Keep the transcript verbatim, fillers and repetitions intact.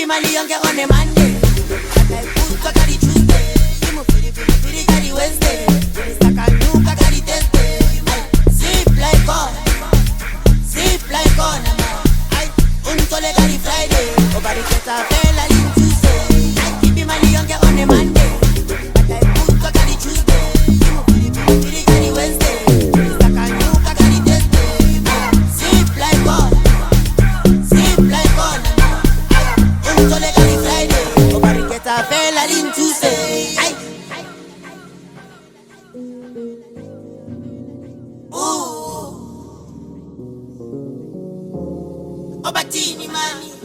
money and get on a Monday. I put Kakari Tuesday. You move pretty, pretty, pretty, Kakari Wednesday. Mister Kanu, Kakari Thursday. Zip like on, zip like on. I untole Kakari Friday. Over the get a fella in Tuesday. I keep the money and get on a Monday. I put Kakari Tuesday. You move pretty, pretty, pretty, Kakari Wednesday. Mister Kanu, Kakari Thursday. Zip like on, zip like on. Untole Kakari Friday. Over the get a fella in Tuesday. Ooh, Obatini mami.